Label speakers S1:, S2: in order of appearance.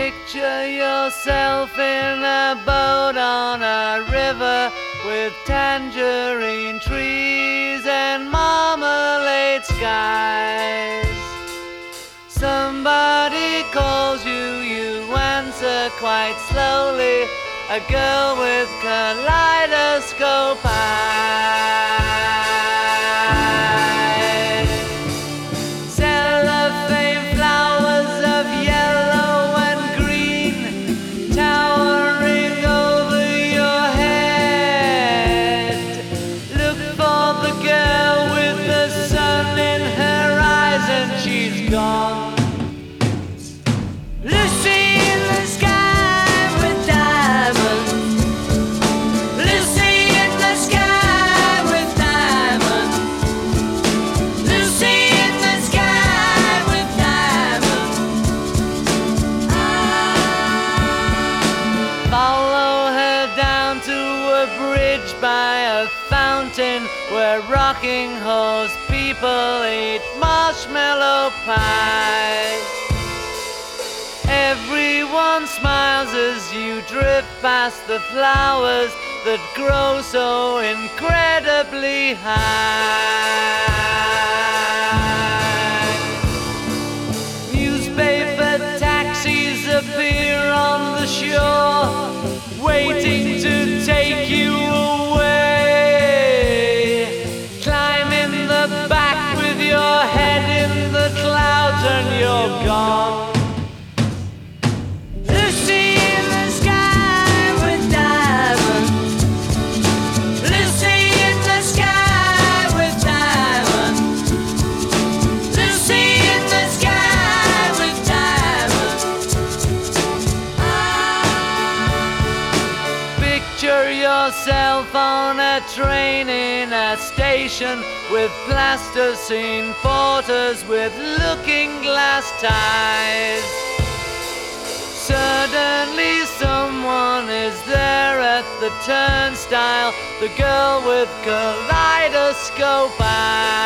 S1: Picture yourself in a boat on a river with tangerine trees and marmalade skies. Somebody calls you, you answer quite slowly. A girl with kaleidoscope eyes. Cellophane flowers of yellow and green towering over your head. Look for the girl with the sun in her eyes and she's gone. Lucy in the sky with diamonds. Lucy in the sky with diamonds. Lucy in the sky with diamonds. Follow her down to a bridge by a fountain where rocking horse people eat marshmallow pie. Everyone smiles as you drift past the flowers that grow so incredibly high. Newspaper taxis appear on the shore, waiting to take you away. Climb in the back with your head in the clouds and you're gone. Lucy in the sky with diamonds. Lucy in the sky with diamonds. Lucy in the sky with diamonds. Picture yourself on a train in a station with plasticine porters with looking glass ties. Suddenly someone is there at the turnstile, the girl with kaleidoscope eyes.